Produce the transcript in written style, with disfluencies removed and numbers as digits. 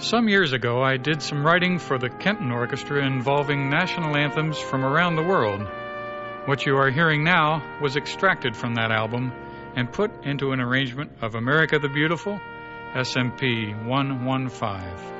Some years ago, I did some writing for the Kenton Orchestra involving national anthems from around the world. What you are hearing now was extracted from that album and put into an arrangement of America the Beautiful, SMP 115.